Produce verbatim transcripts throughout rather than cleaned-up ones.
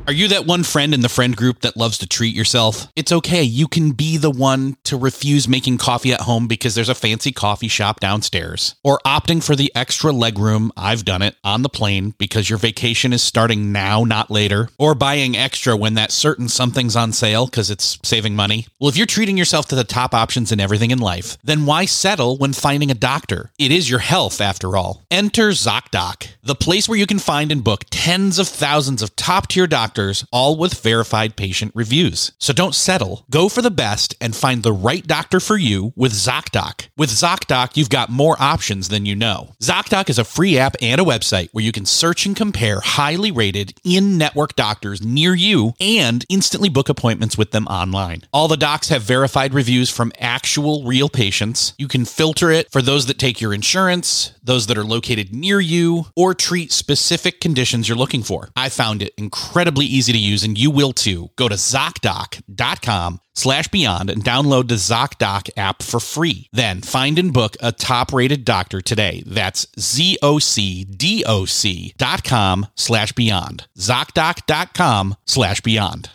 Are you that one friend in the friend group that loves to treat yourself? It's okay. You can be the one to refuse making coffee at home because there's a fancy coffee shop downstairs. Or opting for the extra legroom, I've done it, on the plane because your vacation is starting now, not later. Or buying extra when that certain something's on sale because it's saving money. Well, if you're treating yourself to the top options in everything in life, then why settle when finding a doctor? It is your health, after all. Enter ZocDoc, the place where you can find and book tens of thousands of top-tier doctors, all with verified patient reviews. So don't settle. Go for the best and find the right doctor for you with ZocDoc. With ZocDoc, you've got more options than you know. ZocDoc is a free app and a website where you can search and compare highly rated in-network doctors near you and instantly book appointments with them online. All the docs have verified reviews from actual real patients. You can filter it for those that take your insurance, those that are located near you, or treat specific conditions you're looking for. I found it incredibly easy to use, and you will too. Go to ZocDoc.com slash beyond and download the ZocDoc app for free. Then find and book a top-rated doctor today. That's Z-O-C-D-O-C dot com slash beyond. ZocDoc.com slash beyond.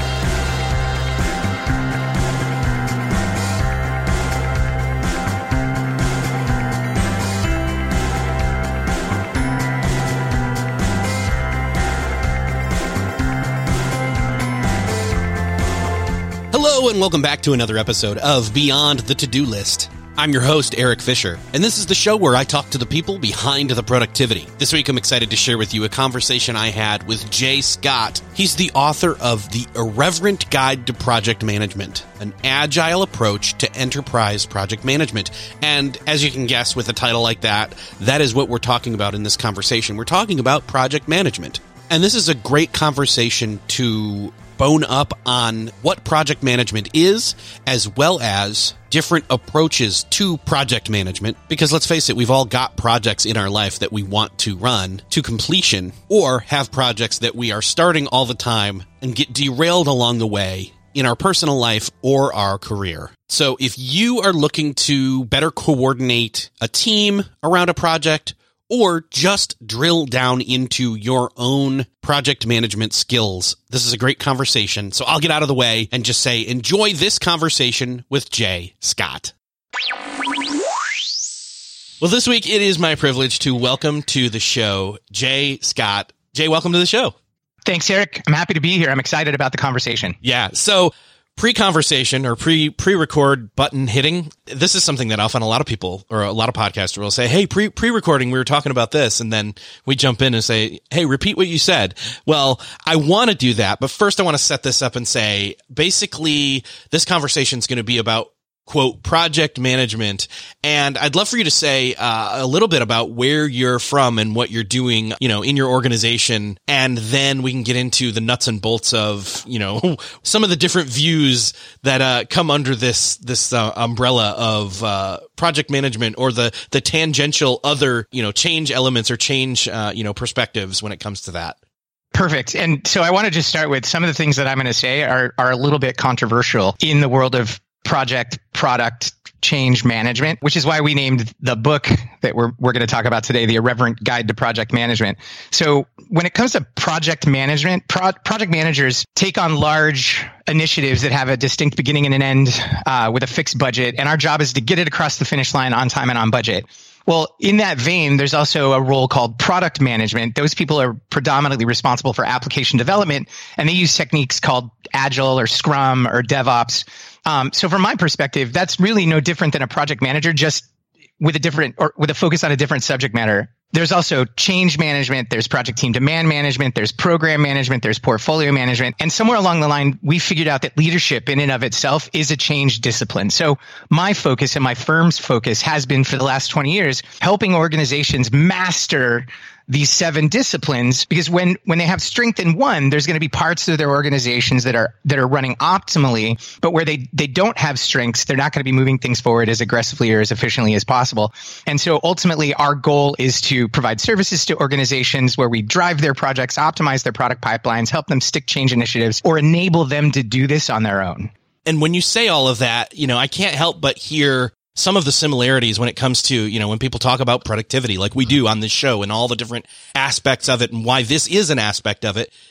Hello and welcome back to another episode of Beyond the To-Do List. I'm your host, Eric Fisher, and this is the show where I talk to the people behind the productivity. This week, I'm excited to share with you a conversation I had with Jay Scott. He's the author of The Irreverent Guide to Project Management, an agile approach to enterprise project management. And as you can guess with a title like that, that is what we're talking about in this conversation. We're talking about project management. And this is a great conversation to bone up on what project management is, as well as different approaches to project management. Because let's face it, we've all got projects in our life that we want to run to completion, or have projects that we are starting all the time and get derailed along the way in our personal life or our career. So if you are looking to better coordinate a team around a project, or just drill down into your own project management skills, this is a great conversation. So I'll get out of the way and just say, enjoy this conversation with Jay Scott. Well, this week it is my privilege to welcome to the show Jay Scott. Jay, welcome to the show. Thanks, Eric. I'm happy to be here. I'm excited about the conversation. Yeah. So pre-conversation or pre, pre-record button hitting, this is something that often a lot of people or a lot of podcasters will say, hey, pre, pre-recording, we were talking about this. And then we jump in and say, hey, repeat what you said. Well, I want to do that. But first I want to set this up and say, basically, this conversation is going to be about, quote, project management. And I'd love for you to say uh, a little bit about where you're from and what you're doing, you know, in your organization. And then we can get into the nuts and bolts of, you know, some of the different views that uh, come under this, this uh, umbrella of uh, project management, or the, the tangential other, you know, change elements or change, uh, you know, perspectives when it comes to that. Perfect. And so I want to just start with some of the things that I'm going to say are, are a little bit controversial in the world of project product change management, which is why we named the book that we're we're going to talk about today, The Irreverent Guide to Project Management. So when it comes to project management, pro- project managers take on large initiatives that have a distinct beginning and an end uh, with a fixed budget. And our job is to get it across the finish line on time and on budget. Well, in that vein, there's also a role called product management. Those people are predominantly responsible for application development, and they use techniques called Agile or Scrum or DevOps. Um, so from my perspective, that's really no different than a project manager, just with a different or with a focus on a different subject matter. There's also change management. There's project team demand management. There's program management. There's portfolio management. And somewhere along the line, we figured out that leadership in and of itself is a change discipline. So my focus and my firm's focus has been for the last twenty years, helping organizations master these seven disciplines, because when, when they have strength in one, there's going to be parts of their organizations that are, that are running optimally, but where they, they don't have strengths, they're not going to be moving things forward as aggressively or as efficiently as possible. And so ultimately our goal is to provide services to organizations where we drive their projects, optimize their product pipelines, help them stick change initiatives, or enable them to do this on their own. And when you say all of that, you know, I can't help but hear some of the similarities when it comes to, you know, when people talk about productivity, like we do on this show, and all the different aspects of it and why this is an aspect of it,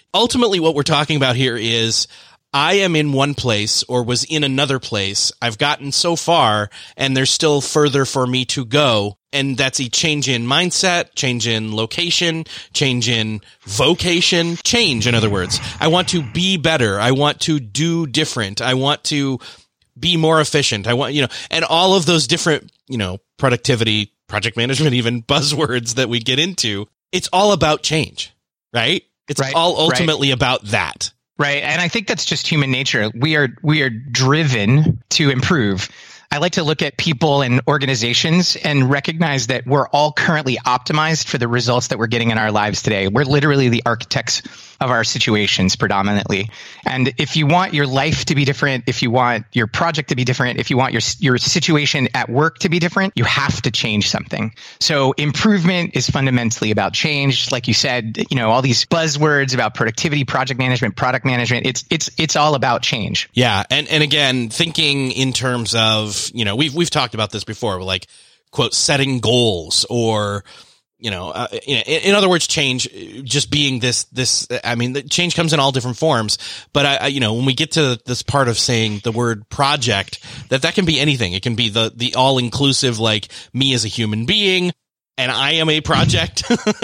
ultimately what we're talking about here is I am in one place or was in another place. I've gotten so far and there's still further for me to go. And that's a change in mindset, change in location, change in vocation, change, in other words. I want to be better. I want to do different. I want to be more efficient. I want, you know, and all of those different, you know, productivity, project management, even buzzwords that we get into. It's all about change, right? It's right, all ultimately right. about that. Right. And I think that's just human nature. We are we are driven to improve. I like to look at people and organizations and recognize that we're all currently optimized for the results that we're getting in our lives today. We're literally the architects of our situations predominantly. And if you want your life to be different, if you want your project to be different, if you want your your situation at work to be different, you have to change something. So improvement is fundamentally about change. Like you said, you know, all these buzzwords about productivity, project management, product management, it's it's it's all about change. Yeah. And and again, thinking in terms of, you know, we've we've talked about this before, like, quote, setting goals or, you know, uh, in, in other words, change just being this, this, I mean, the change comes in all different forms, but I, I, you know, when we get to this part of saying the word project, that that can be anything. It can be the, the all inclusive, like me as a human being. And I am a project,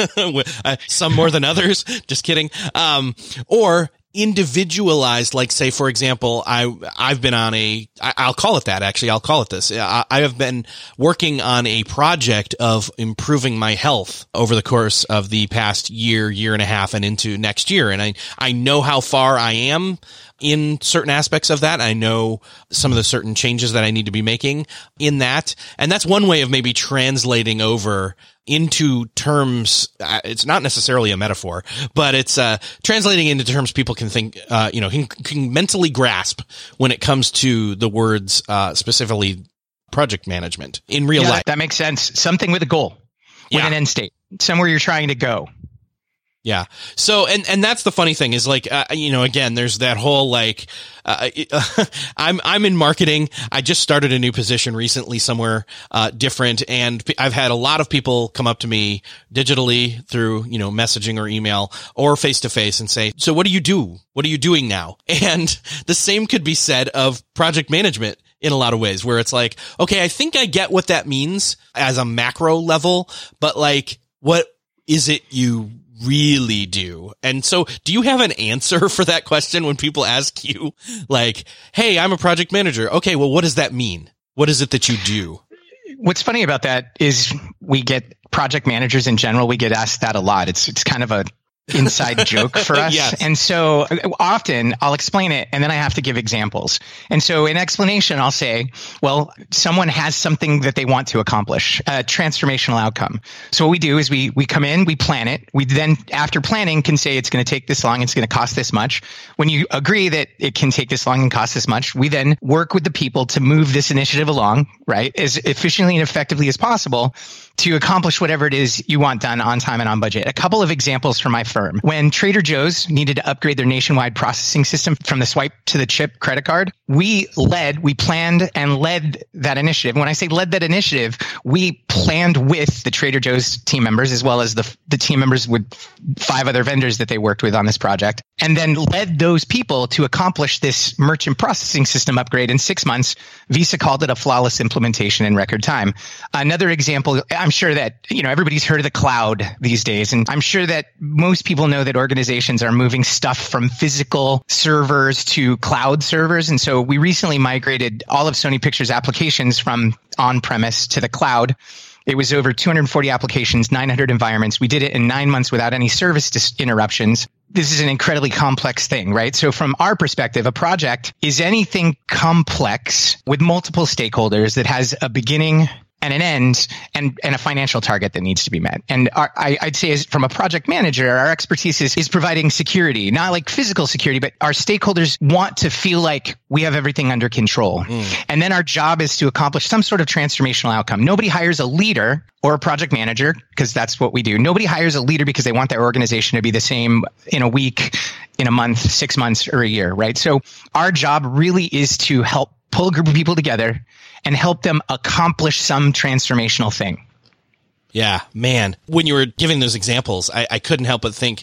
some more than others. Just kidding. Um, or individualized, like say, for example, I, I've been on a, I, I'll call it that actually, I'll call it this. I, I have been working on a project of improving my health over the course of the past year, year and a half and into next year. And I, I know how far I am in certain aspects of that. I know some of the certain changes that I need to be making in that. And that's one way of maybe translating over into terms. Uh, it's not necessarily a metaphor, but it's uh, translating into terms people can think, uh, you know, can, can mentally grasp when it comes to the words, uh, specifically project management in real yeah, life. That makes sense. Something with a goal, with yeah. an end state, somewhere you're trying to go. Yeah. So, and, and that's the funny thing is like, uh, you know, again, there's that whole like, uh, uh, I'm, I'm in marketing. I just started a new position recently somewhere, uh, different. And I've had a lot of people come up to me digitally through, you know, messaging or email or face to face and say, so what do you do? What are you doing now? And the same could be said of project management in a lot of ways where it's like, okay, I think I get what that means as a macro level, but like, what is it you really do? And so do you have an answer for that question when people ask you like, hey, I'm a project manager. Okay, well, what does that mean? What is it that you do? What's funny about that is we get project managers in general. We get asked that a lot. It's, it's kind of a inside joke for us. Yes. And so often I'll explain it and then I have to give examples. And so in explanation, I'll say, well, someone has something that they want to accomplish, a transformational outcome. So what we do is we, we come in, we plan it. We then, after planning, can say it's going to take this long. It's going to cost this much. When you agree that it can take this long and cost this much, we then work with the people to move this initiative along, right, as efficiently and effectively as possible to accomplish whatever it is you want done on time and on budget. A couple of examples from my firm. When Trader Joe's needed to upgrade their nationwide processing system from the swipe to the chip credit card, we led, we planned and led that initiative. When I say led that initiative, we planned with the Trader Joe's team members as well as the, the team members with five other vendors that they worked with on this project, and then led those people to accomplish this merchant processing system upgrade in six months. Visa called it a flawless implementation in record time. Another example, I'm sure that, you know, everybody's heard of the cloud these days, and I'm sure that most people know that organizations are moving stuff from physical servers to cloud servers. And so we recently migrated all of Sony Pictures applications from on-premise to the cloud. It was over two hundred forty applications, nine hundred environments. We did it in nine months without any service dis- interruptions. This is an incredibly complex thing, right? So from our perspective, a project is anything complex with multiple stakeholders that has a beginning and an end and, and a financial target that needs to be met. And our, I, I'd say as from a project manager, our expertise is, is providing security, not like physical security, but our stakeholders want to feel like we have everything under control. Mm. And then our job is to accomplish some sort of transformational outcome. Nobody hires a leader or a project manager because that's what we do. Nobody hires a leader because they want their organization to be the same in a week, in a month, six months, or a year, right? So our job really is to help pull a group of people together and help them accomplish some transformational thing. Yeah, man. When you were giving those examples, I, I couldn't help but think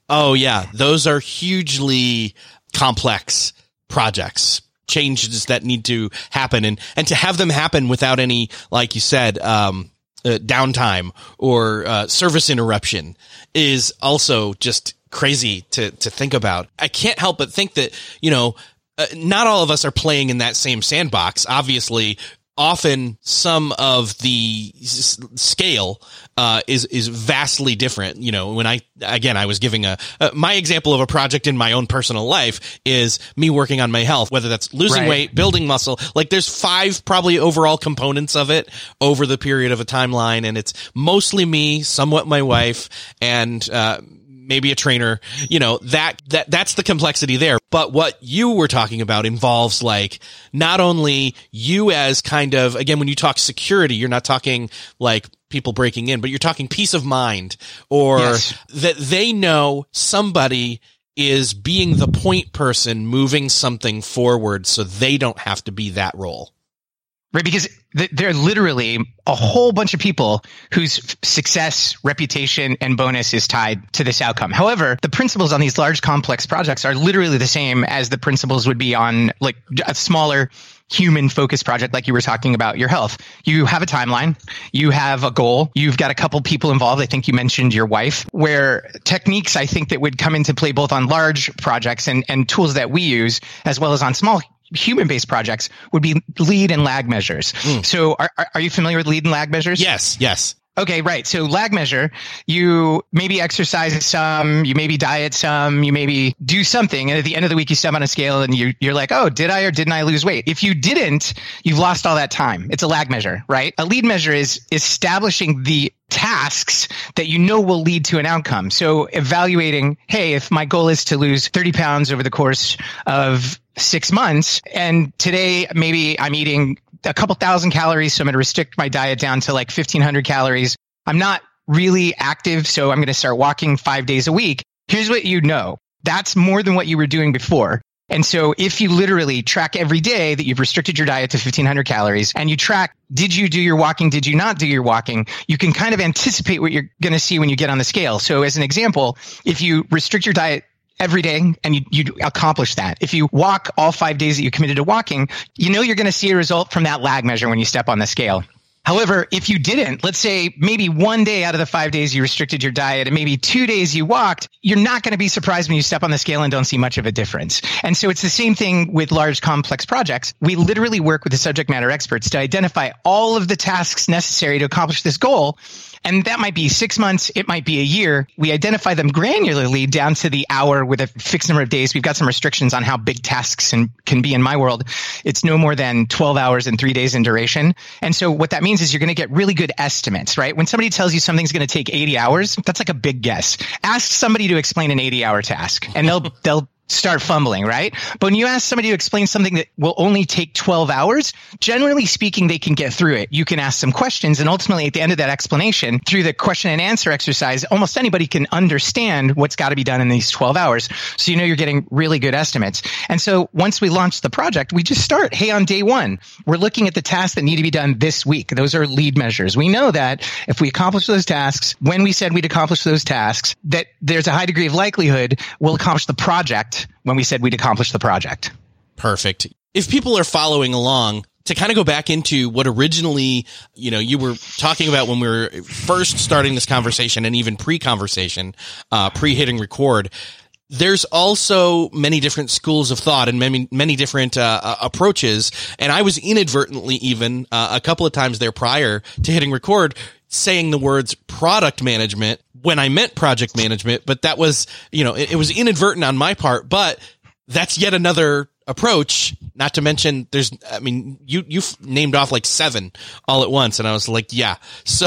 Oh yeah. Those are hugely complex projects, changes that need to happen, and, and to have them happen without any, like you said, um, uh, downtime or, uh, service interruption is also just crazy to, to think about. I can't help but think that, you know, uh, not all of us are playing in that same sandbox. Obviously, often some of the s- scale uh, is is vastly different. You know, when I again I was giving a uh, my example of a project in my own personal life is me working on my health, whether that's losing Right. weight, building muscle. Like there's five probably overall components of it over the period of a timeline, and it's mostly me, somewhat my wife, and uh, maybe a trainer. You know, that that that's the complexity there. But what you were talking about involves like not only you as kind of, again, when you talk security, you're not talking like people breaking in, but you're talking peace of mind, or Yes. that they know somebody is being the point person moving something forward so they don't have to be that role. Right, because th- there are literally a whole bunch of people whose f- success, reputation, and bonus is tied to this outcome. However, the principles on these large, complex projects are literally the same as the principles would be on like a smaller human-focused project like you were talking about your health. You have a timeline, you have a goal, you've got a couple people involved. I think you mentioned your wife, where techniques I think that would come into play both on large projects and, and tools that we use, as well as on small human-based projects, would be lead and lag measures. Mm. So are, are you familiar with lead and lag measures? Yes, yes. Okay, right. So lag measure, you maybe exercise some, you maybe diet some, you maybe do something. And at the end of the week, you step on a scale and you, you're like, oh, did I or didn't I lose weight? If you didn't, you've lost all that time. It's a lag measure, right? A lead measure is establishing the tasks that you know will lead to an outcome. So evaluating, hey, if my goal is to lose thirty pounds over the course of six months, and today maybe I'm eating a couple thousand calories, so I'm going to restrict my diet down to like fifteen hundred calories. I'm not really active, so I'm going to start walking five days a week. Here's what you know. That's more than what you were doing before. And so if you literally track every day that you've restricted your diet to fifteen hundred calories, and you track, did you do your walking? Did you not do your walking? You can kind of anticipate what you're going to see when you get on the scale. So as an example, if you restrict your diet every day and you, you accomplish that, if you walk all five days that you committed to walking, you know you're going to see a result from that lag measure when you step on the scale. However, if you didn't, let's say maybe one day out of the five days you restricted your diet and maybe two days you walked, you're not going to be surprised when you step on the scale and don't see much of a difference. And so it's the same thing with large, complex projects. We literally work with the subject matter experts to identify all of the tasks necessary to accomplish this goal. And that might be six months. It might be a year. We identify them granularly down to the hour with a fixed number of days. We've got some restrictions on how big tasks can, can be in my world. It's no more than twelve hours and three days in duration. And so what that means is you're going to get really good estimates, right? When somebody tells you something's going to take eighty hours, that's like a big guess. Ask somebody to explain an eighty hour task and they'll, they'll, start fumbling, right? But when you ask somebody to explain something that will only take twelve hours, generally speaking, they can get through it. You can ask some questions, and ultimately at the end of that explanation, through the question and answer exercise, almost anybody can understand what's got to be done in these twelve hours. So you know you're getting really good estimates. And so once we launch the project, we just start, hey, on day one, we're looking at the tasks that need to be done this week. Those are lead measures. We know that if we accomplish those tasks, when we said we'd accomplish those tasks, that there's a high degree of likelihood we'll accomplish the project when we said we'd accomplish the project. Perfect. If people are following along, to kind of go back into what originally, you know, you were talking about when we were first starting this conversation and even pre-conversation, uh, pre-hitting record, there's also many different schools of thought and many, many different uh, approaches. And I was inadvertently even uh, a couple of times there prior to hitting record saying the words product management when I meant project management, but that was, you know, it, it was inadvertent on my part, but that's yet another approach. Not to mention there's, I mean, you, you've named off like seven all at once. And I was like, yeah. So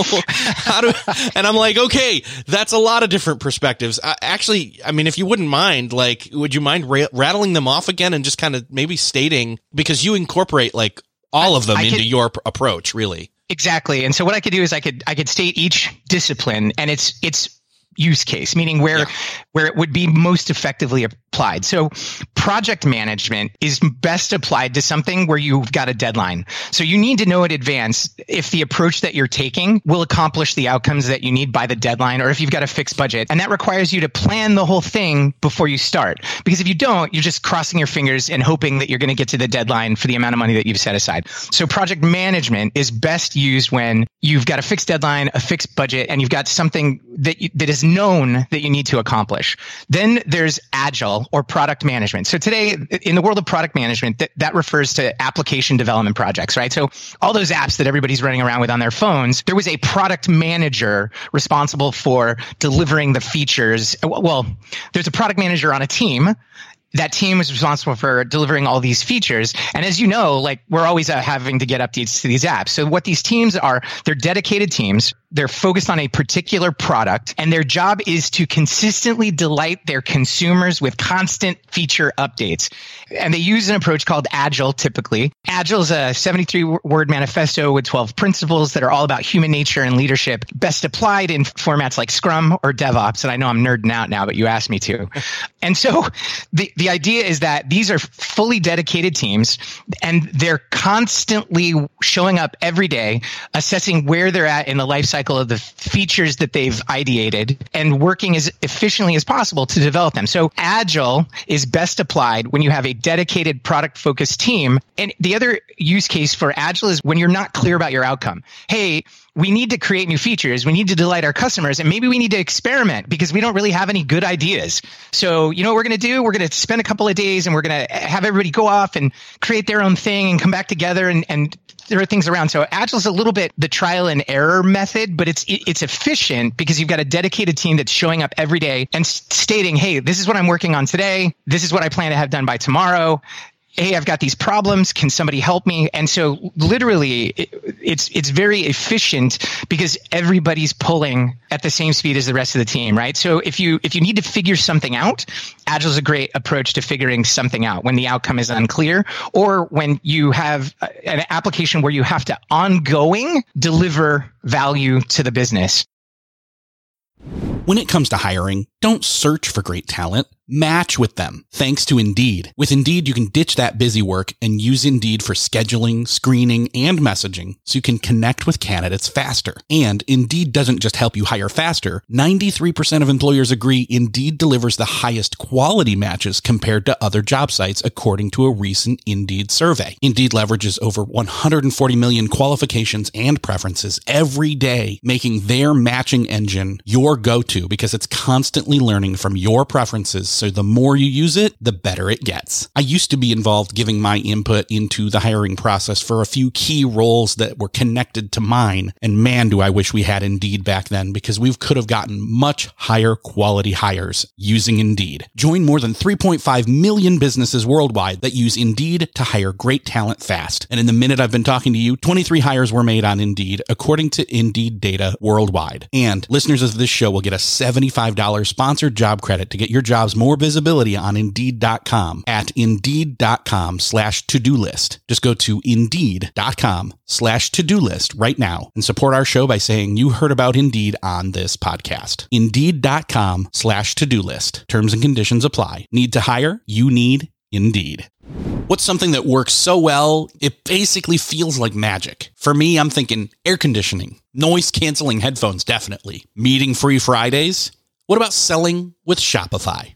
how do, and I'm like, okay, that's a lot of different perspectives. I, actually, I mean, if you wouldn't mind, like, would you mind ra- rattling them off again and just kind of maybe stating, because you incorporate like all of them I, I into can, your p- approach, really. Exactly. And so what I could do is I could, I could state each discipline, and it's, it's use case, meaning where, yeah. where it would be most effectively applied. So project management is best applied to something where you've got a deadline. So you need to know in advance if the approach that you're taking will accomplish the outcomes that you need by the deadline, or if you've got a fixed budget. And that requires you to plan the whole thing before you start. Because if you don't, you're just crossing your fingers and hoping that you're going to get to the deadline for the amount of money that you've set aside. So project management is best used when you've got a fixed deadline, a fixed budget, and you've got something that you, that is known that you need to accomplish. Then there's agile or product management. So today, in the world of product management, that, that refers to application development projects, right? So all those apps that everybody's running around with on their phones, there was a product manager responsible for delivering the features. Well, there's a product manager on a team. That team is responsible for delivering all these features. And as you know, like we're always uh, having to get updates to these apps. So what these teams are, they're dedicated teams. They're focused on a particular product, and their job is to consistently delight their consumers with constant feature updates. And they use an approach called Agile typically. Agile is a seventy-three word manifesto with twelve principles that are all about human nature and leadership, best applied in formats like Scrum or DevOps. And I know I'm nerding out now, but you asked me to. And so the, the idea is that these are fully dedicated teams, and they're constantly showing up every day, assessing where they're at in the life cycle of the features that they've ideated and working as efficiently as possible to develop them. So Agile is best applied when you have a dedicated product focused team. And the other use case for Agile is when you're not clear about your outcome. Hey, we need to create new features. We need to delight our customers, and maybe we need to experiment because we don't really have any good ideas. So, you know what we're going to do? We're going to spend a couple of days and we're going to have everybody go off and create their own thing and come back together and, and there are things around. So Agile is a little bit the trial and error method, but it's it's efficient because you've got a dedicated team that's showing up every day and stating, hey, this is what I'm working on today. This is what I plan to have done by tomorrow. Hey, I've got these problems. Can somebody help me? And so literally it, it's, it's very efficient because everybody's pulling at the same speed as the rest of the team, right? So if you, if you need to figure something out, Agile is a great approach to figuring something out when the outcome is unclear, or when you have an application where you have to ongoing deliver value to the business. When it comes to hiring, don't search for great talent. Match with them, thanks to Indeed. With Indeed, you can ditch that busy work and use Indeed for scheduling, screening, and messaging so you can connect with candidates faster. And Indeed doesn't just help you hire faster. ninety-three percent of employers agree Indeed delivers the highest quality matches compared to other job sites, according to a recent Indeed survey. Indeed leverages over one hundred forty million qualifications and preferences every day, making their matching engine your go-to because it's constantly learning from your preferences. So the more you use it, the better it gets. I used to be involved giving my input into the hiring process for a few key roles that were connected to mine. And man, do I wish we had Indeed back then, because we could have gotten much higher quality hires using Indeed. Join more than three point five million businesses worldwide that use Indeed to hire great talent fast. And in the minute I've been talking to you, twenty-three hires were made on Indeed, according to Indeed data worldwide. And listeners of this show will get a seventy-five dollars sponsored job credit to get your jobs more visibility on Indeed dot com at Indeed dot com slash to-do list. Just go to Indeed dot com slash to-do list right now and support our show by saying you heard about Indeed on this podcast. Indeed dot com slash to-do list. Terms and conditions apply. Need to hire? You need Indeed. What's something that works so well, it basically feels like magic? For me, I'm thinking air conditioning, noise canceling headphones, definitely. Meeting free Fridays? What about selling with Shopify?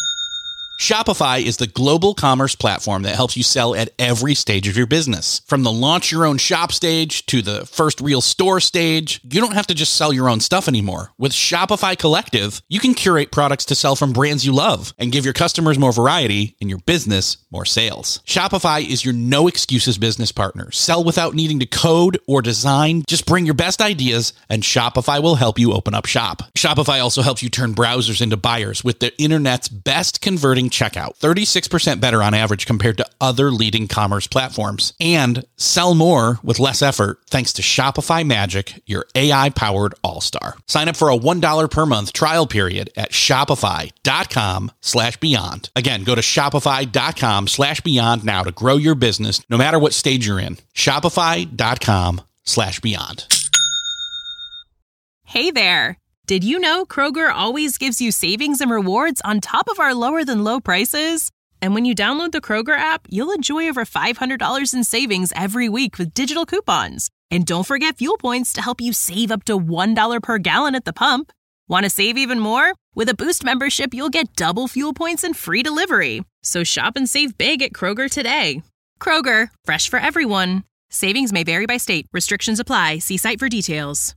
Shopify is the global commerce platform that helps you sell at every stage of your business. From the launch your own shop stage to the first real store stage, you don't have to just sell your own stuff anymore. With Shopify Collective, you can curate products to sell from brands you love and give your customers more variety and your business more sales. Shopify is your no excuses business partner. Sell without needing to code or design. Just bring your best ideas and Shopify will help you open up shop. Shopify also helps you turn browsers into buyers with the internet's best converting checkout, thirty-six percent better on average compared to other leading commerce platforms. And sell more with less effort thanks to Shopify Magic, your A I-powered all-star. Sign up for a one dollar per month trial period at shopify.com slash beyond. Again, go to shopify.com slash beyond now to grow your business no matter what stage you're in. Shopify.com slash beyond. Hey there. Did you know Kroger always gives you savings and rewards on top of our lower than low prices? And when you download the Kroger app, you'll enjoy over five hundred dollars in savings every week with digital coupons. And don't forget fuel points to help you save up to one dollar per gallon at the pump. Want to save even more? With a Boost membership, you'll get double fuel points and free delivery. So shop and save big at Kroger today. Kroger, fresh for everyone. Savings may vary by state. Restrictions apply. See site for details.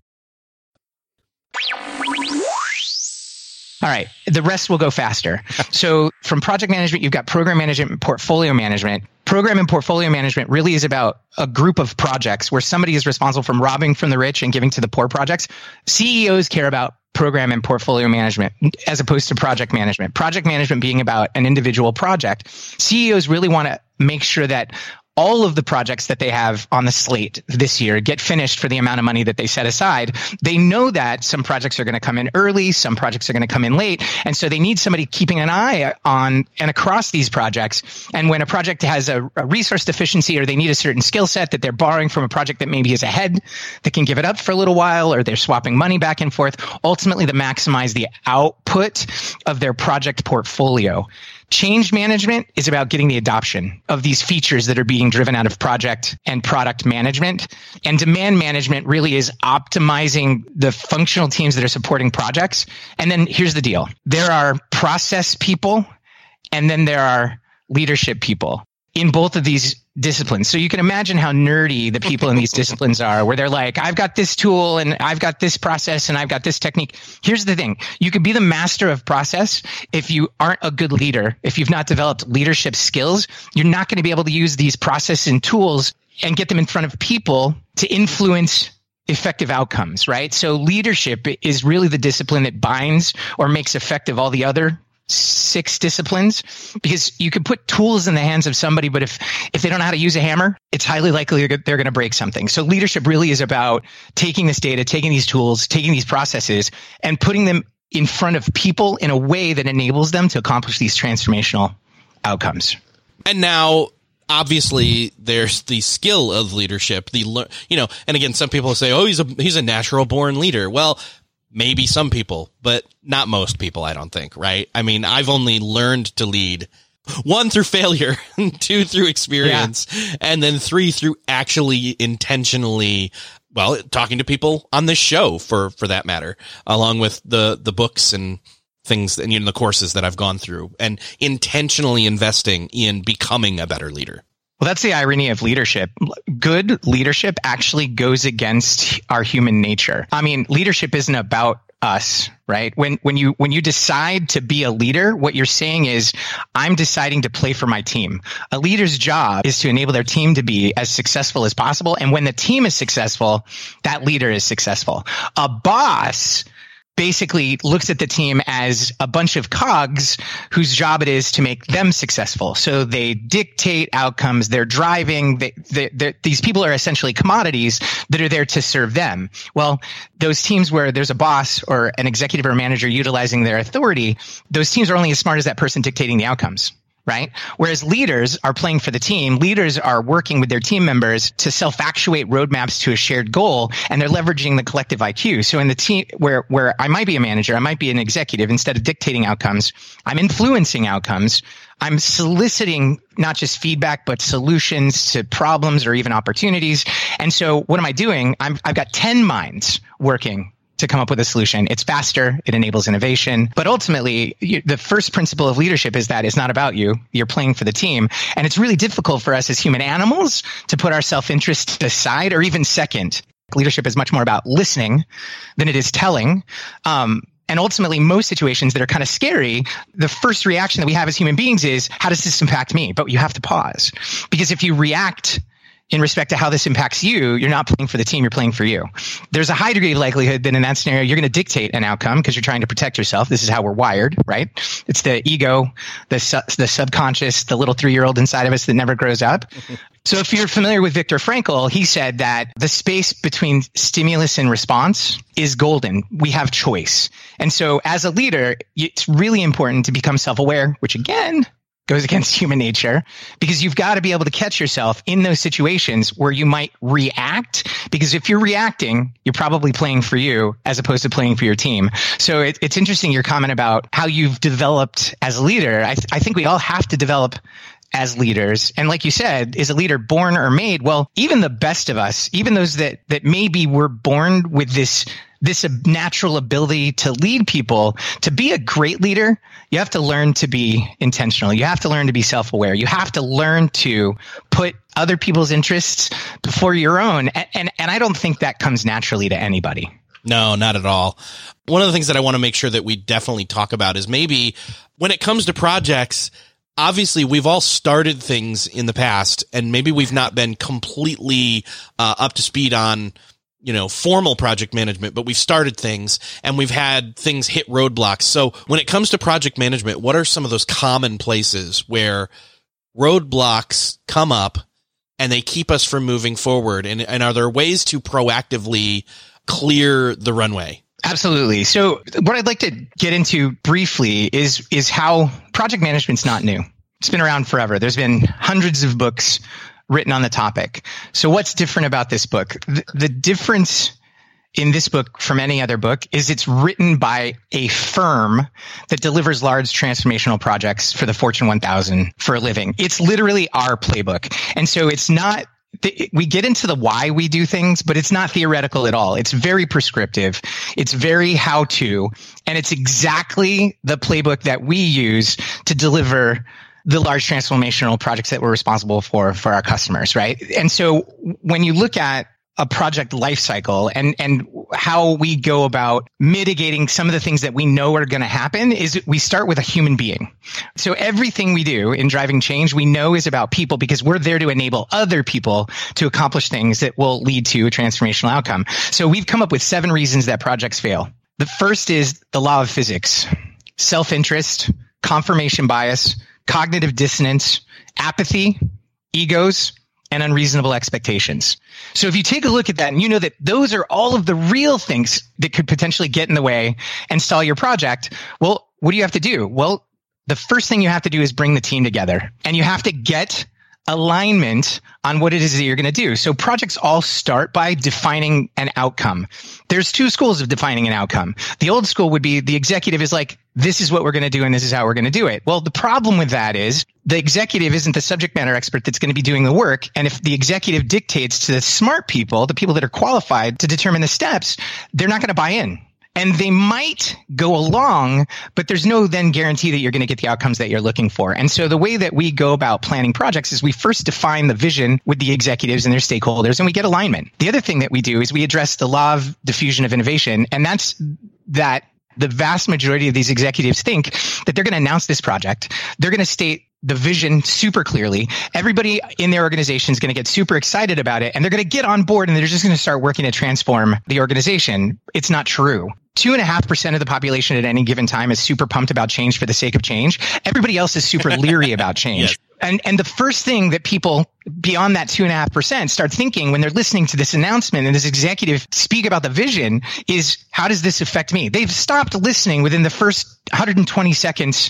All right. The rest will go faster. So from project management, you've got program management and portfolio management. Program and portfolio management really is about a group of projects where somebody is responsible for robbing from the rich and giving to the poor projects. C E Os care about program and portfolio management as opposed to project management. Project management being about an individual project. C E Os really want to make sure that all of the projects that they have on the slate this year get finished for the amount of money that they set aside. They know that some projects are going to come in early, some projects are going to come in late. And so they need somebody keeping an eye on and across these projects. And when a project has a, a resource deficiency or they need a certain skill set that they're borrowing from a project that maybe is ahead, that can give it up for a little while, or they're swapping money back and forth, ultimately to maximize the output of their project portfolio. Change management is about getting the adoption of these features that are being driven out of project and product management. And demand management really is optimizing the functional teams that are supporting projects. And then here's the deal. There are process people, and then there are leadership people in both of these disciplines. So you can imagine how nerdy the people in these disciplines are, where they're like, I've got this tool and I've got this process and I've got this technique. Here's the thing. You could be the master of process. If you aren't a good leader, if you've not developed leadership skills, you're not going to be able to use these processes and tools and get them in front of people to influence effective outcomes, right? So leadership is really the discipline that binds or makes effective all the other six disciplines, because you could put tools in the hands of somebody, but if if they don't know how to use a hammer, it's highly likely they're going to break something. So leadership really is about taking this data, taking these tools, taking these processes, and putting them in front of people in a way that enables them to accomplish these transformational outcomes. And now, obviously, there's the skill of leadership. The you know, and again, some people say, "Oh, he's a he's a natural born leader." Well, maybe some people, but not most people, I don't think, right? I mean, I've only learned to lead, one, through failure, two, through experience, yeah. and then three, through actually intentionally, well, talking to people on this show, for for that matter, along with the the books and things and, you know, the courses that I've gone through, and intentionally investing in becoming a better leader. Well, that's the irony of leadership. Good leadership actually goes against our human nature. I mean, leadership isn't about us, right? When when you when you decide to be a leader, what you're saying is, I'm deciding to play for my team. A leader's job is to enable their team to be as successful as possible. And when the team is successful, that leader is successful. A boss basically looks at the team as a bunch of cogs whose job it is to make them successful. So they dictate outcomes. They're driving. They, they, they're, these people are essentially commodities that are there to serve them. Well, those teams where there's a boss or an executive or manager utilizing their authority, those teams are only as smart as that person dictating the outcomes. Right? Whereas leaders are playing for the team. Leaders are working with their team members to self-actuate roadmaps to a shared goal, and they're leveraging the collective I Q. So in the team where, where I might be a manager, I might be an executive, instead of dictating outcomes, I'm influencing outcomes. I'm soliciting not just feedback, but solutions to problems or even opportunities. And so what am I doing? I'm, I've got ten minds working to come up with a solution. It's faster. It enables innovation. But ultimately, you, the first principle of leadership is that it's not about you. You're playing for the team. And it's really difficult for us as human animals to put our self-interest aside, or even second. Leadership is much more about listening than it is telling. Um, and ultimately, most situations that are kind of scary, the first reaction that we have as human beings is, how does this impact me? But you have to pause. Because if you react in respect to how this impacts you, you're not playing for the team, you're playing for you. There's a high degree of likelihood that in that scenario, you're going to dictate an outcome because you're trying to protect yourself. This is how we're wired, right? It's the ego, the su- the subconscious, the little three-year-old inside of us that never grows up. So if you're familiar with Viktor Frankl, he said that the space between stimulus and response is golden. We have choice. And so as a leader, it's really important to become self-aware, which again goes against human nature, because you've got to be able to catch yourself in those situations where you might react. Because if you're reacting, you're probably playing for you as opposed to playing for your team. So it, it's interesting your comment about how you've developed as a leader. I, th- I think we all have to develop as leaders. And like you said, is a leader born or made? Well, even the best of us, even those that, that maybe were born with this this natural ability to lead people, to be a great leader, you have to learn to be intentional. You have to learn to be self-aware. You have to learn to put other people's interests before your own. And, and, and I don't think that comes naturally to anybody. No, not at all. One of the things that I want to make sure that we definitely talk about is maybe when it comes to projects, obviously we've all started things in the past and maybe we've not been completely uh, up to speed on, you know, formal project management, but we've started things and we've had things hit roadblocks. So when it comes to project management, what are some of those common places where roadblocks come up and they keep us from moving forward? And, and are there ways to proactively clear the runway? Absolutely. So what I'd like to get into briefly is, is how project management's not new. It's been around forever. There's been hundreds of books written on the topic. So what's different about this book? The, the difference in this book from any other book is it's written by a firm that delivers large transformational projects for the Fortune one thousand for a living. It's literally our playbook. And so it's not, we get into the why we do things, but it's not theoretical at all. It's very prescriptive. It's very how to, and it's exactly the playbook that we use to deliver the large transformational projects that we're responsible for, for our customers, right? And so when you look at a project lifecycle and, and how we go about mitigating some of the things that we know are going to happen is we start with a human being. So everything we do in driving change, we know is about people because we're there to enable other people to accomplish things that will lead to a transformational outcome. So we've come up with seven reasons that projects fail. The first is the law of physics: self-interest, confirmation bias, cognitive dissonance, apathy, egos, and unreasonable expectations. So if you take a look at that and you know that those are all of the real things that could potentially get in the way and stall your project, well, what do you have to do? Well, the first thing you have to do is bring the team together, and you have to get alignment on what it is that you're going to do. So projects all start by defining an outcome. There's two schools of defining an outcome. The old school would be the executive is like, this is what we're going to do and this is how we're going to do it. Well, the problem with that is the executive isn't the subject matter expert that's going to be doing the work. And if the executive dictates to the smart people, the people that are qualified to determine the steps, they're not going to buy in. And they might go along, but there's no then guarantee that you're going to get the outcomes that you're looking for. And so the way that we go about planning projects is we first define the vision with the executives and their stakeholders, and we get alignment. The other thing that we do is we address the law of diffusion of innovation, and that's that the vast majority of these executives think that they're going to announce this project. They're going to state the vision super clearly. Everybody in their organization is going to get super excited about it, and they're going to get on board, and they're just going to start working to transform the organization. It's not true. Two and a half percent of the population at any given time is super pumped about change for the sake of change. Everybody else is super leery about change. Yes. And and the first thing that people beyond that two and a half percent start thinking when they're listening to this announcement and this executive speak about the vision is, how does this affect me? They've stopped listening within the first one hundred twenty seconds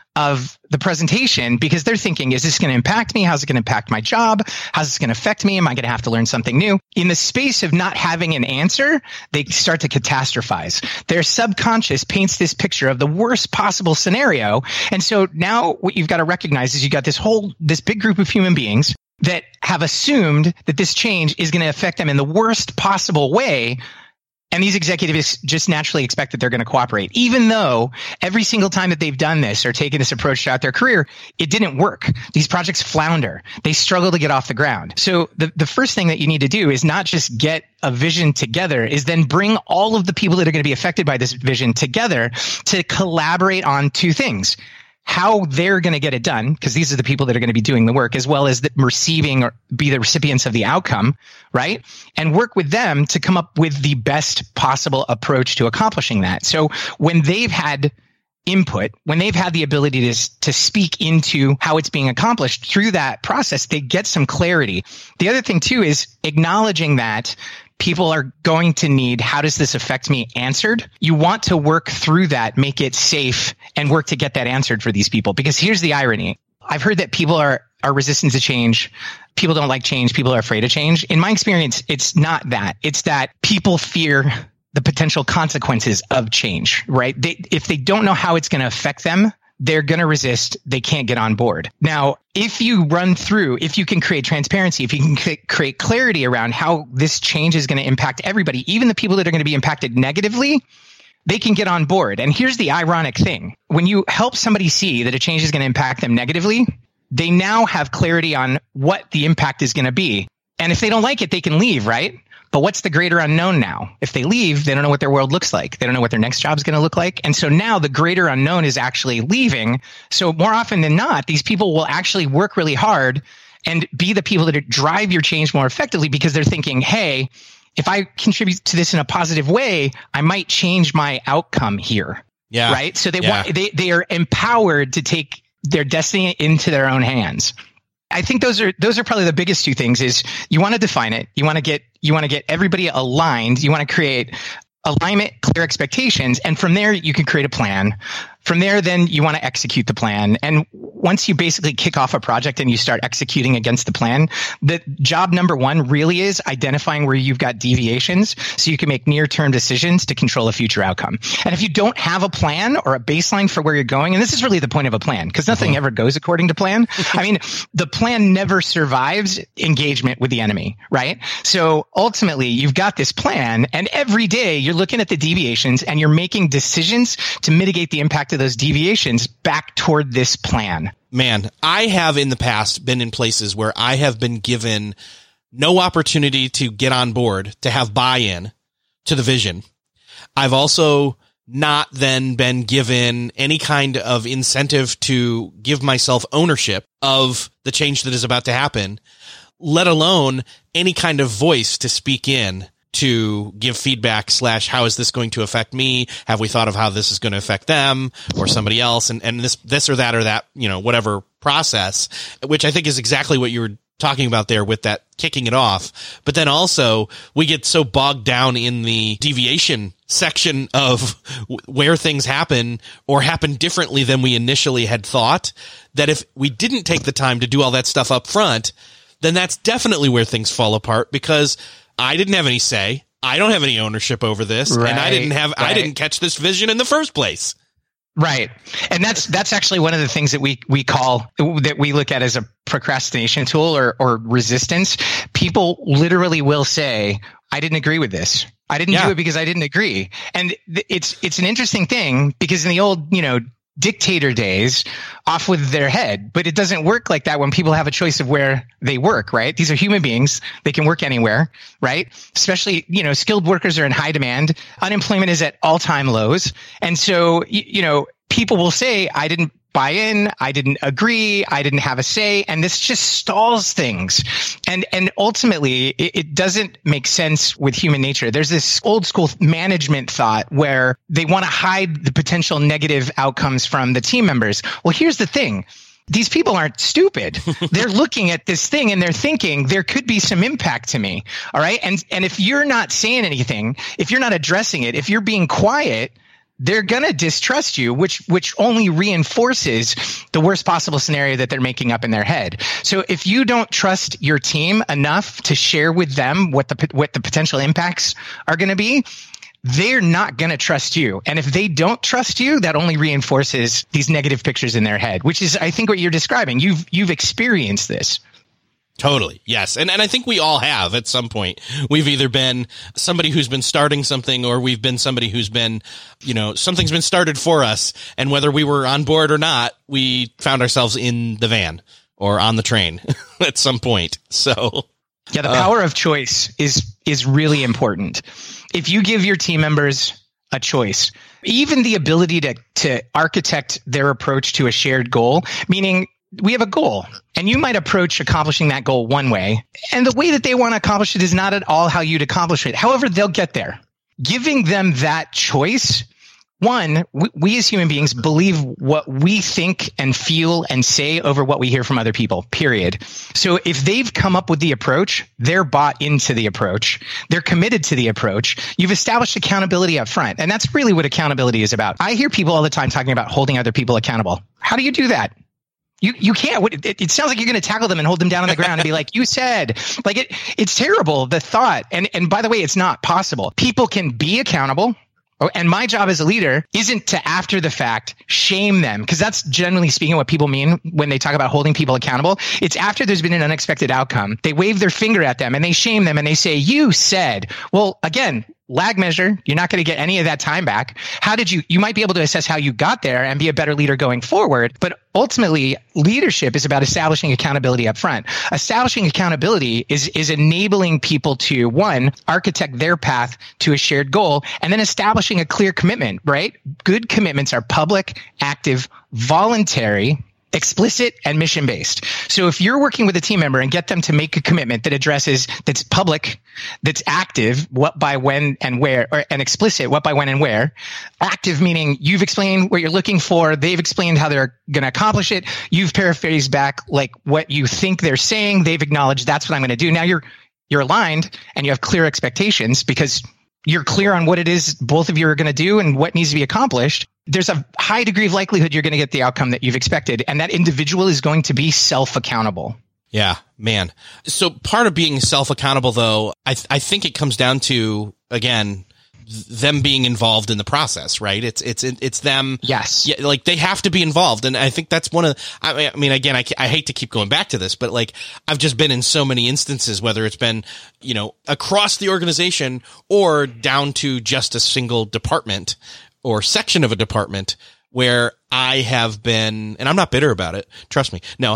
of the presentation because they're thinking, is this going to impact me? How's it going to impact my job? How's this going to affect me? Am I going to have to learn something new? In the space of not having an answer, they start to catastrophize. Their subconscious paints this picture of the worst possible scenario. And so now what you've got to recognize is you've got this whole, this big group of human beings that have assumed that this change is going to affect them in the worst possible way. And these executives just naturally expect that they're going to cooperate, even though every single time that they've done this or taken this approach throughout their career, it didn't work. These projects flounder. They struggle to get off the ground. So the, the first thing that you need to do is not just get a vision together, is then bring all of the people that are going to be affected by this vision together to collaborate on two things: how they're going to get it done, because these are the people that are going to be doing the work, as well as the receiving or be the recipients of the outcome, right? And work with them to come up with the best possible approach to accomplishing that. So when they've had input, when they've had the ability to, to speak into how it's being accomplished through that process, they get some clarity. The other thing too is acknowledging that people are going to need, how does this affect me, answered. You want to work through that, make it safe, and work to get that answered for these people. Because here's the irony. I've heard that people are, are resistant to change. People don't like change. People are afraid of change. In my experience, it's not that. It's that people fear the potential consequences of change, right? They, if they don't know how it's going to affect them, they're going to resist. They can't get on board. Now, if you run through, if you can create transparency, if you can c- create clarity around how this change is going to impact everybody, even the people that are going to be impacted negatively, they can get on board. And here's the ironic thing. When you help somebody see that a change is going to impact them negatively, they now have clarity on what the impact is going to be. And if they don't like it, they can leave, right? But what's the greater unknown now? If they leave, they don't know what their world looks like. They don't know what their next job is going to look like. And so now the greater unknown is actually leaving. So more often than not, these people will actually work really hard and be the people that drive your change more effectively because they're thinking, hey, if I contribute to this in a positive way, I might change my outcome here. Yeah. Right. So they yeah. want, they, they are empowered to take their destiny into their own hands. I think those are those are probably the biggest two things is you want to define it. You want to get you want to get everybody aligned. You want to create alignment, clear expectations. And from there, you can create a plan. From there, then you want to execute the plan. And once you basically kick off a project and you start executing against the plan, the job number one really is identifying where you've got deviations so you can make near-term decisions to control a future outcome. And if you don't have a plan or a baseline for where you're going, and this is really the point of a plan, because nothing uh-huh. ever goes according to plan. I mean, the plan never survives engagement with the enemy, right? So ultimately, you've got this plan, and every day you're looking at the deviations and you're making decisions to mitigate the impact of those deviations back toward this plan. Man, I have in the past been in places where I have been given no opportunity to get on board, to have buy-in to the vision. I've also not then been given any kind of incentive to give myself ownership of the change that is about to happen, let alone any kind of voice to speak in to give feedback slash how is this going to affect me? Have we thought of how this is going to affect them or somebody else? And, and this, this or that or that, you know, whatever process, which I think is exactly what you were talking about there with that kicking it off. But then also we get so bogged down in the deviation section of where things happen or happen differently than we initially had thought, that if we didn't take the time to do all that stuff up front, then that's definitely where things fall apart, because I didn't have any say. I don't have any ownership over this. Right, and I didn't have, right. I didn't catch this vision in the first place. Right. And that's, that's actually one of the things that we, we call, that we look at as a procrastination tool or, or resistance. People literally will say, I didn't agree with this. I didn't yeah. do it because I didn't agree. And it's, it's an interesting thing because in the old, you know, dictator days, off with their head, but it doesn't work like that when people have a choice of where they work, right? These are human beings. They can work anywhere, right? Especially, you know, skilled workers are in high demand. Unemployment is at all-time lows. And so, you, you know, people will say, I didn't buy in, I didn't agree, I didn't have a say, and this just stalls things. And and ultimately, it, it doesn't make sense with human nature. There's this old school management thought where they want to hide the potential negative outcomes from the team members. Well, here's the thing. These people aren't stupid. They're looking at this thing and they're thinking there could be some impact to me. All right. And and if you're not saying anything, if you're not addressing it, if you're being quiet, they're going to distrust you, which which only reinforces the worst possible scenario that they're making up in their head. So if you don't trust your team enough to share with them what the what the potential impacts are going to be, they're not going to trust you. And if they don't trust you, that only reinforces these negative pictures in their head, which is, I think, what you're describing. You've you've experienced this. Totally. Yes. And and I think we all have at some point. We've either been somebody who's been starting something, or we've been somebody who's been, you know, something's been started for us. And whether we were on board or not, we found ourselves in the van or on the train at some point. So yeah, the power uh, of choice is is really important. If you give your team members a choice, even the ability to to architect their approach to a shared goal, meaning we have a goal and you might approach accomplishing that goal one way, and the way that they want to accomplish it is not at all how you'd accomplish it. However, they'll get there. Giving them that choice, one, we, we as human beings believe what we think and feel and say over what we hear from other people, period. So if they've come up with the approach, they're bought into the approach. They're committed to the approach. You've established accountability up front. And that's really what accountability is about. I hear people all the time talking about holding other people accountable. How do you do that? You you can't. It, it sounds like you're going to tackle them and hold them down on the ground and be like, you said, like it. It's terrible, the thought. And and by the way, it's not possible. People can be accountable. Oh, and my job as a leader isn't to, after the fact, shame them, because that's generally speaking what people mean when they talk about holding people accountable. It's after there's been an unexpected outcome. They wave their finger at them and they shame them and they say, you said. Well, again, lag measure, you're not going to get any of that time back. How did you, you might be able to assess how you got there and be a better leader going forward. But ultimately, leadership is about establishing accountability up front. Establishing accountability is, is enabling people to, one, architect their path to a shared goal, and then establishing a clear commitment, right? Good commitments are public, active, voluntary, explicit, and mission-based. So if you're working with a team member and get them to make a commitment that addresses, that's public, that's active, what, by, when, and where, or, and explicit, what, by, when, and where. Active meaning you've explained what you're looking for, they've explained how they're going to accomplish it, you've paraphrased back like what you think they're saying, they've acknowledged that's what I'm going to do. Now you're you're aligned and you have clear expectations because you're clear on what it is both of you are going to do and what needs to be accomplished. There's a high degree of likelihood you're going to get the outcome that you've expected. And that individual is going to be self-accountable. Yeah, man. So part of being self-accountable, though, I th- I think it comes down to, again, them being involved in the process, right? It's, it's, it's them. Yes. Yeah, like they have to be involved. And I think that's one of, I mean, again, I, I hate to keep going back to this, but like I've just been in so many instances, whether it's been, you know, across the organization or down to just a single department or section of a department where I have been, and I'm not bitter about it. Trust me. No,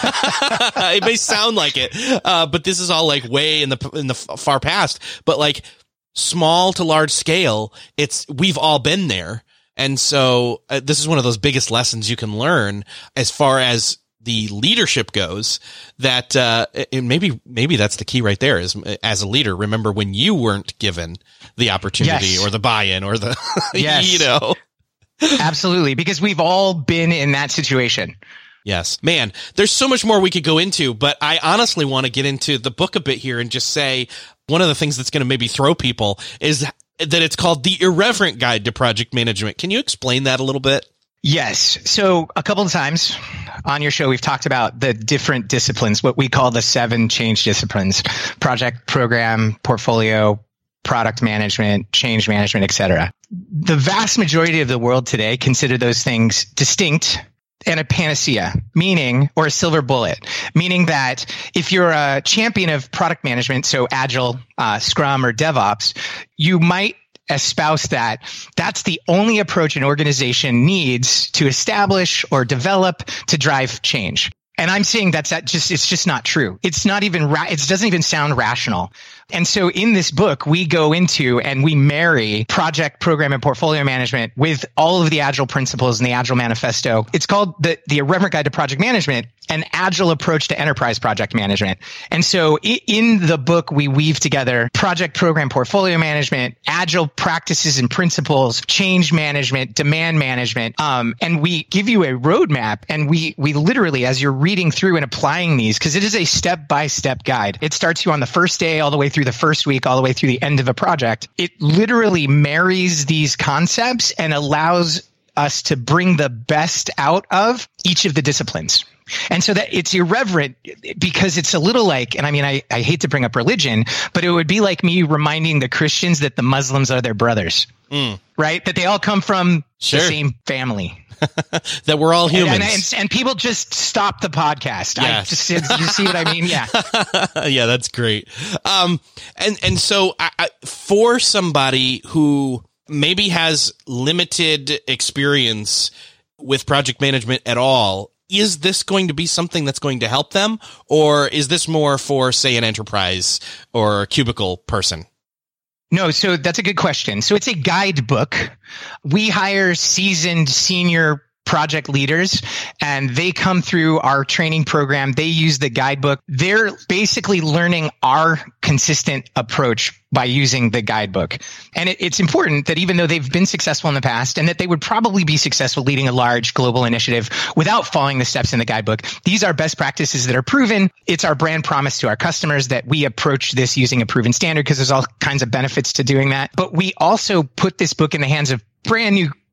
it may sound like it, uh, but this is all like way in the, in the far past, but like small to large scale, it's, we've all been there. And so uh, this is one of those biggest lessons you can learn as far as the leadership goes, that, uh, and maybe, maybe that's the key right there is as a leader, remember when you weren't given the opportunity yes. or the buy-in or the, yes. you know, absolutely. Because we've all been in that situation. Yes, man, there's so much more we could go into, but I honestly want to get into the book a bit here and just say one of the things that's going to maybe throw people is that it's called The Irreverent Guide to Project Management. Can you explain that a little bit? Yes. So a couple of times on your show, we've talked about the different disciplines, what we call the seven change disciplines: project, program, portfolio, product management, change management, et cetera. The vast majority of the world today consider those things distinct and a panacea, meaning, or a silver bullet, meaning that if you're a champion of product management, so Agile, uh, Scrum, or DevOps, you might espouse that that's the only approach an organization needs to establish or develop to drive change. And I'm saying that's that just, it's just not true. It's not even, ra- it doesn't even sound rational. And so in this book, we go into and we marry project, program, and portfolio management with all of the Agile principles in the Agile Manifesto. It's called the, the Irreverent Guide to Project Management, an Agile approach to enterprise project management. And so in the book, we weave together project, program, portfolio management, Agile practices and principles, change management, demand management. Um, and we give you a roadmap, and we, we literally, as you're reading through and applying these, because it is a step-by-step guide. It starts you on the first day all the way through the first week, all the way through the end of a project. It literally marries these concepts and allows us to bring the best out of each of the disciplines. And so that it's irreverent because it's a little like, and I mean, I, I hate to bring up religion, but it would be like me reminding the Christians that the Muslims are their brothers, mm. right? That they all come from sure. the same family. That we're all humans. And, and, and, and people just stop the podcast. Yes. I just, you see what I mean? Yeah. Yeah, that's great. Um, and, and so I, I, for somebody who maybe has limited experience with project management at all, is this going to be something that's going to help them? Or is this more for, say, an enterprise or a cubicle person? No, so that's a good question. So it's a guidebook. We hire seasoned senior project leaders, and they come through our training program. They use the guidebook. They're basically learning our consistent approach by using the guidebook. And it, it's important that even though they've been successful in the past, and that they would probably be successful leading a large global initiative without following the steps in the guidebook, these are best practices that are proven. It's our brand promise to our customers that we approach this using a proven standard, because there's all kinds of benefits to doing that. But we also put this book in the hands of brand new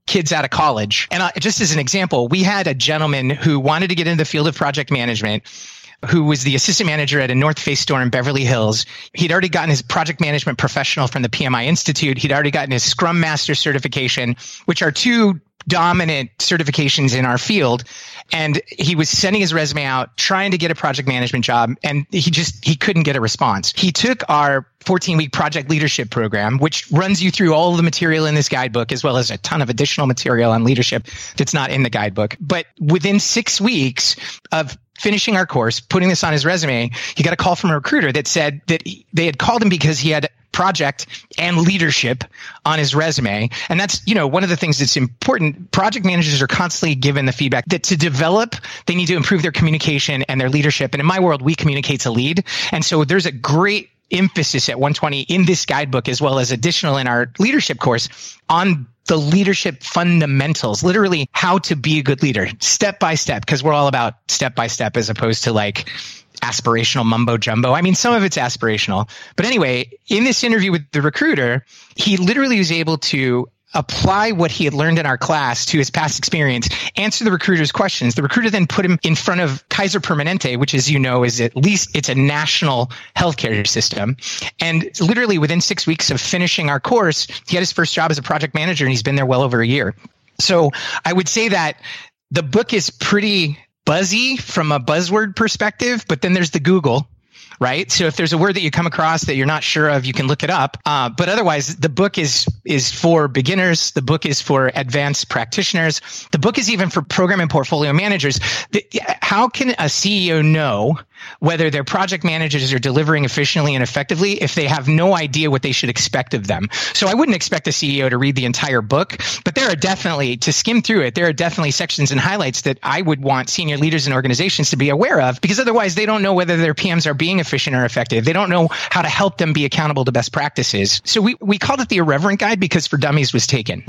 kids out of college. And uh, just as an example, we had a gentleman who wanted to get into the field of project management, who was the assistant manager at a North Face store in Beverly Hills. He'd already gotten his project management professional from the P M I Institute. He'd already gotten his Scrum Master certification, which are two dominant certifications in our field. And he was sending his resume out, trying to get a project management job. And he just, he couldn't get a response. He took our fourteen week project leadership program, which runs you through all of the material in this guidebook, as well as a ton of additional material on leadership that's not in the guidebook. But within six weeks of finishing our course, putting this on his resume, he got a call from a recruiter that said that he, they had called him because he had project and leadership on his resume. And that's, you know, one of the things that's important. Project managers are constantly given the feedback that to develop, they need to improve their communication and their leadership. And in my world, we communicate to lead. And so there's a great emphasis at one twenty in this guidebook, as well as additional in our leadership course, on the leadership fundamentals, literally how to be a good leader, step by step, because we're all about step by step as opposed to like aspirational mumbo jumbo. I mean, some of it's aspirational. But anyway, in this interview with the recruiter, he literally was able to apply what he had learned in our class to his past experience, answer the recruiter's questions. The recruiter then put him in front of Kaiser Permanente, which, as you know, is at least it's a national healthcare system. And literally within six weeks of finishing our course, he had his first job as a project manager, and he's been there well over a year. So I would say that the book is pretty buzzy from a buzzword perspective, but then there's the Google, right? So if there's a word that you come across that you're not sure of, you can look it up. Uh, but otherwise, the book is is for beginners. The book is for advanced practitioners. The book is even for program and portfolio managers. The, how can a C E O know whether their project managers are delivering efficiently and effectively if they have no idea what they should expect of them? So I wouldn't expect a C E O to read the entire book, but there are definitely, to skim through it, there are definitely sections and highlights that I would want senior leaders and organizations to be aware of, because otherwise they don't know whether their P Ms are being efficient or effective. They don't know how to help them be accountable to best practices. So we, we called it the Irreverent Guide because For Dummies was taken.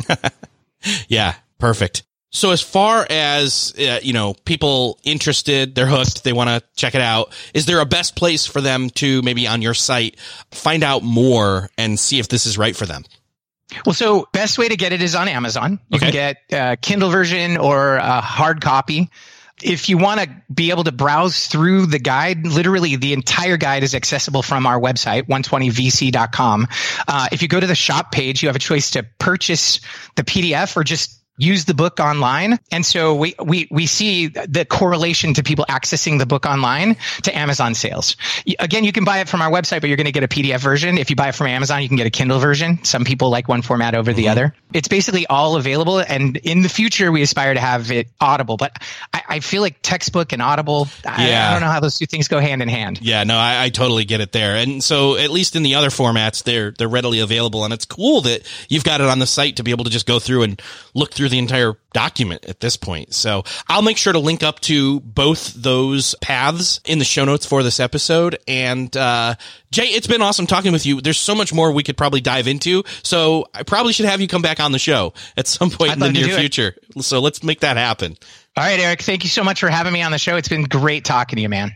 Yeah, perfect. So as far as, uh, you know, people interested, they're hooked, they want to check it out, is there a best place for them to maybe on your site find out more and see if this is right for them? Well, so best way to get it is on Amazon. You Okay. can get a Kindle version or a hard copy. If you want to be able to browse through the guide, literally the entire guide is accessible from our website, one twenty v c dot com. Uh, if you go to the shop page, you have a choice to purchase the P D F or just use the book online. And so we, we, we see the correlation to people accessing the book online to Amazon sales. Again, you can buy it from our website, but you're going to get a P D F version. If you buy it from Amazon, you can get a Kindle version. Some people like one format over the other. It's basically all available. And in the future, we aspire to have it Audible, but I, I feel like textbook and Audible, I, Yeah. I don't know how those two things go hand in hand. Yeah, no, I, I totally get it there. And so at least in the other formats, they're, they're readily available. And it's cool that you've got it on the site to be able to just go through and look through the entire document at this point. So I'll make sure to link up to both those paths in the show notes for this episode. And, uh, Jay, it's been awesome talking with you. There's so much more we could probably dive into. So I probably should have you come back on the show at some point I'd in the love to near do it. future. So let's make that happen. All right, Eric, thank you so much for having me on the show. It's been great talking to you, man.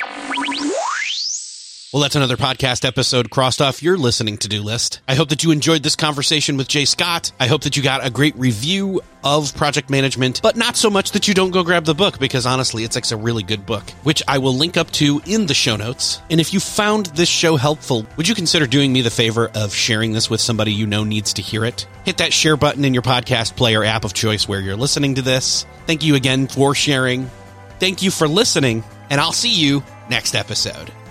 Well, that's another podcast episode crossed off your listening to-do list. I hope that you enjoyed this conversation with Jay Scott. I hope that you got a great review of project management, but not so much that you don't go grab the book, because honestly, it's like a really good book, which I will link up to in the show notes. And if you found this show helpful, would you consider doing me the favor of sharing this with somebody you know needs to hear it? Hit that share button in your podcast player app of choice where you're listening to this. Thank you again for sharing. Thank you for listening, and I'll see you next episode.